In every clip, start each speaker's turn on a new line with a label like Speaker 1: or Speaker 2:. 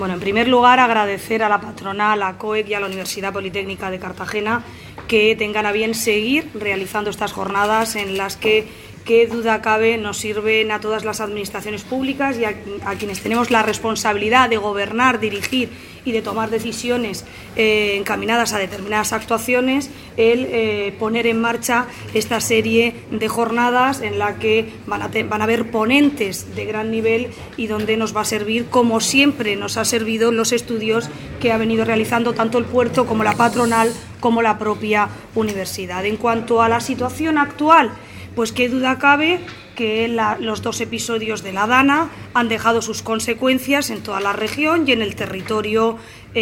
Speaker 1: Bueno, en primer lugar, agradecer a la patronal, a COEC y a la Universidad Politécnica de Cartagena que tengan a bien seguir realizando estas jornadas en las que, qué duda cabe, nos sirven a todas las administraciones públicas y a quienes tenemos la responsabilidad de gobernar, dirigir y de tomar decisiones encaminadas a determinadas actuaciones, el poner en marcha esta serie de jornadas en la que van a haber ponentes de gran nivel y donde nos va a servir, como siempre nos ha servido, los estudios que ha venido realizando tanto el puerto como la patronal como la propia universidad. En cuanto a la situación actual, pues qué duda cabe que los dos episodios de la Dana han dejado sus consecuencias en toda la región y en el territorio,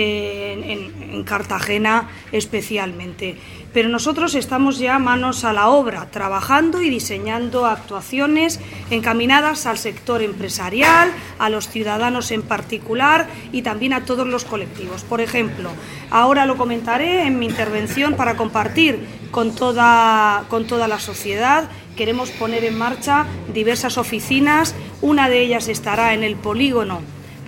Speaker 1: en Cartagena especialmente. Pero nosotros estamos ya manos a la obra, trabajando y diseñando actuaciones encaminadas al sector empresarial, a los ciudadanos en particular y también a todos los colectivos. Por ejemplo, ahora lo comentaré en mi intervención para compartir con toda la sociedad. Queremos poner en marcha diversas oficinas, una de ellas estará en el polígono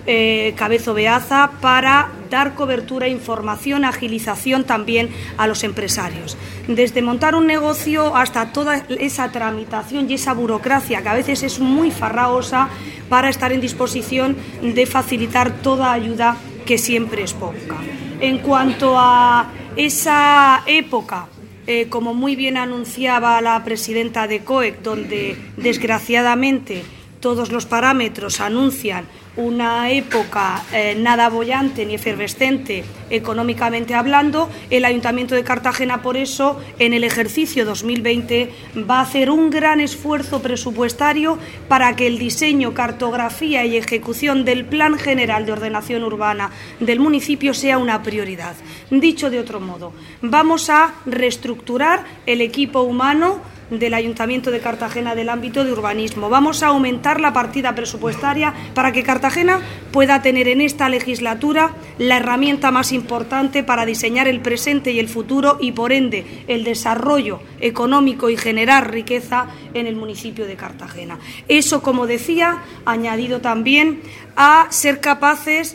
Speaker 1: Cabezo Beaza para dar cobertura, información, agilización también a los empresarios. Desde montar un negocio hasta toda esa tramitación y esa burocracia que a veces es muy farragosa para estar en disposición de facilitar toda ayuda que siempre es poca. En cuanto a esa época, como muy bien anunciaba la presidenta de COEC, donde desgraciadamente todos los parámetros anuncian una época nada boyante ni efervescente económicamente hablando, el Ayuntamiento de Cartagena por eso en el ejercicio 2020 va a hacer un gran esfuerzo presupuestario para que el diseño, cartografía y ejecución del Plan General de Ordenación Urbana del municipio sea una prioridad. Dicho de otro modo, vamos a reestructurar el equipo humano del Ayuntamiento de Cartagena del ámbito de urbanismo. Vamos a aumentar la partida presupuestaria para que Cartagena pueda tener en esta legislatura la herramienta más importante para diseñar el presente y el futuro y, por ende, el desarrollo económico y generar riqueza en el municipio de Cartagena. Eso, como decía, añadido también a ser capaces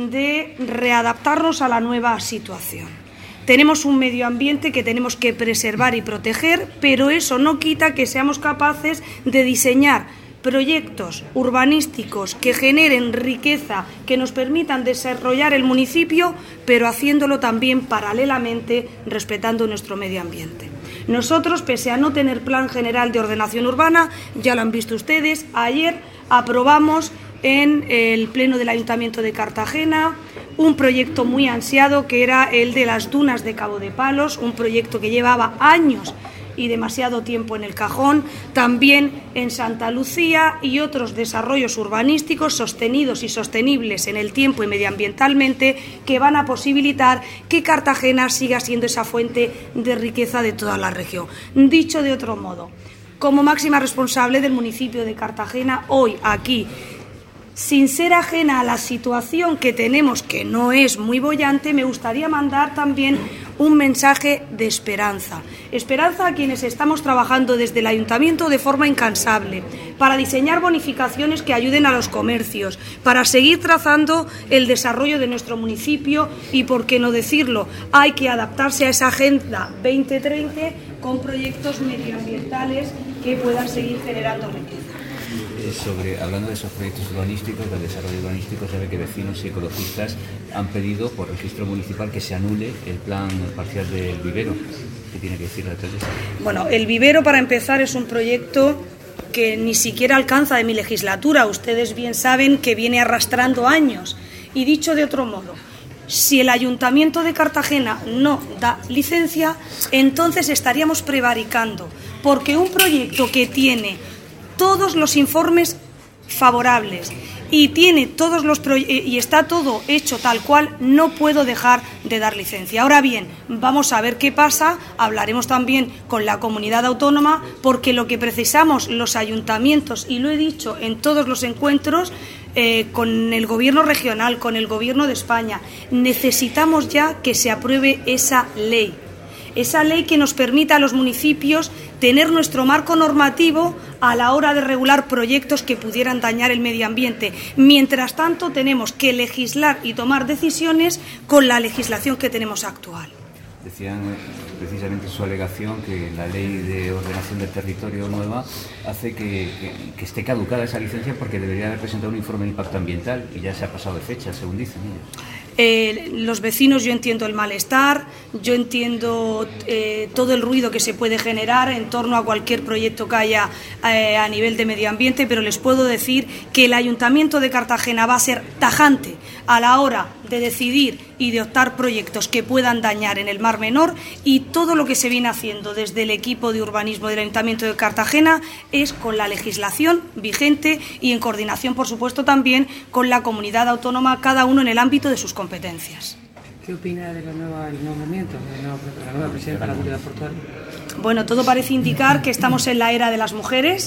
Speaker 1: de readaptarnos a la nueva situación. Tenemos un medio ambiente que tenemos que preservar y proteger, pero eso no quita que seamos capaces de diseñar proyectos urbanísticos que generen riqueza, que nos permitan desarrollar el municipio, pero haciéndolo también paralelamente respetando nuestro medio ambiente. Nosotros, pese a no tener plan general de ordenación urbana, ya lo han visto ustedes, ayer aprobamos en el Pleno del Ayuntamiento de Cartagena un proyecto muy ansiado que era el de las dunas de Cabo de Palos, un proyecto que llevaba años y demasiado tiempo en el cajón, también en Santa Lucía y otros desarrollos urbanísticos sostenidos y sostenibles en el tiempo y medioambientalmente que van a posibilitar que Cartagena siga siendo esa fuente de riqueza de toda la región. Dicho de otro modo, como máxima responsable del municipio de Cartagena, hoy aquí, sin ser ajena a la situación que tenemos, que no es muy boyante, me gustaría mandar también un mensaje de esperanza. Esperanza a quienes estamos trabajando desde el Ayuntamiento de forma incansable, para diseñar bonificaciones que ayuden a los comercios, para seguir trazando el desarrollo de nuestro municipio y, por qué no decirlo, hay que adaptarse a esa Agenda 2030 con proyectos medioambientales que puedan seguir generando riqueza.
Speaker 2: Hablando de esos proyectos urbanísticos, del desarrollo urbanístico, sabe que vecinos y ecologistas han pedido por registro municipal que se anule el plan parcial del vivero. ¿Qué tiene que decir la alcaldesa?
Speaker 1: Bueno, el vivero, para empezar, es un proyecto que ni siquiera alcanza de mi legislatura. Ustedes bien saben que viene arrastrando años. Y dicho de otro modo, si el Ayuntamiento de Cartagena no da licencia, entonces estaríamos prevaricando, porque un proyecto que tiene todos los informes favorables y tiene y está todo hecho tal cual, no puedo dejar de dar licencia. Ahora bien, vamos a ver qué pasa, hablaremos también con la comunidad autónoma, porque lo que precisamos los ayuntamientos, y lo he dicho en todos los encuentros, con el Gobierno regional, con el Gobierno de España, necesitamos ya que se apruebe esa ley. esa ley que nos permita a los municipios tener nuestro marco normativo a la hora de regular proyectos que pudieran dañar el medio ambiente. Mientras tanto, tenemos que legislar y tomar decisiones con la legislación que tenemos actual.
Speaker 2: Decían precisamente en su alegación que la ley de ordenación del territorio nueva hace que esté caducada esa licencia porque debería haber presentado un informe de impacto ambiental y ya se ha pasado de fecha, según dicen ellos.
Speaker 1: Los vecinos, yo entiendo el malestar, yo entiendo todo el ruido que se puede generar en torno a cualquier proyecto que haya a nivel de medio ambiente, pero les puedo decir que el Ayuntamiento de Cartagena va a ser tajante a la hora de decidir y de optar proyectos que puedan dañar en el Mar Menor, y todo lo que se viene haciendo desde el equipo de urbanismo del Ayuntamiento de Cartagena es con la legislación vigente y en coordinación, por supuesto, también con la comunidad autónoma, cada uno en el ámbito de sus competencias.
Speaker 3: ¿Qué opina de el nombramiento de la nueva presidenta de la Autoridad Portuaria?
Speaker 1: Bueno, todo parece indicar que estamos en la era de las mujeres,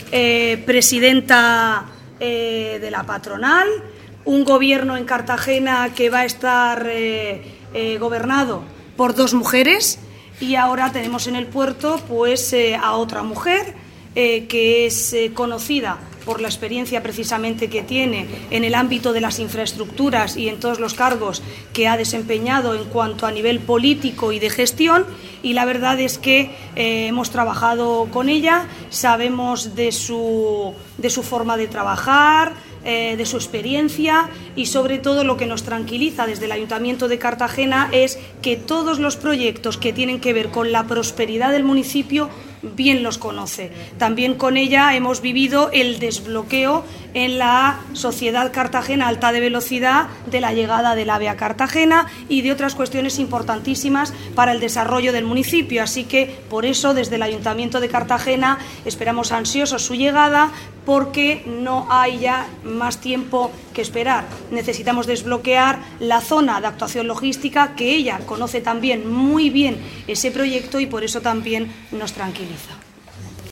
Speaker 1: presidenta de la patronal, un gobierno en Cartagena que va a estar gobernado por 2 mujeres, y ahora tenemos en el puerto pues a otra mujer que es conocida por la experiencia precisamente que tiene en el ámbito de las infraestructuras y en todos los cargos que ha desempeñado en cuanto a nivel político y de gestión, y la verdad es que hemos trabajado con ella, sabemos de su forma de trabajar, de su experiencia, y sobre todo lo que nos tranquiliza desde el Ayuntamiento de Cartagena es que todos los proyectos que tienen que ver con la prosperidad del municipio bien los conoce. También con ella hemos vivido el desbloqueo en la Sociedad Cartagena Alta de Velocidad de la llegada del AVE a Cartagena y de otras cuestiones importantísimas para el desarrollo del municipio. Así que por eso desde el Ayuntamiento de Cartagena esperamos ansiosos su llegada, porque no hay ya más tiempo que esperar. Necesitamos desbloquear la zona de actuación logística, que ella conoce también muy bien ese proyecto, y por eso también nos tranquiliza.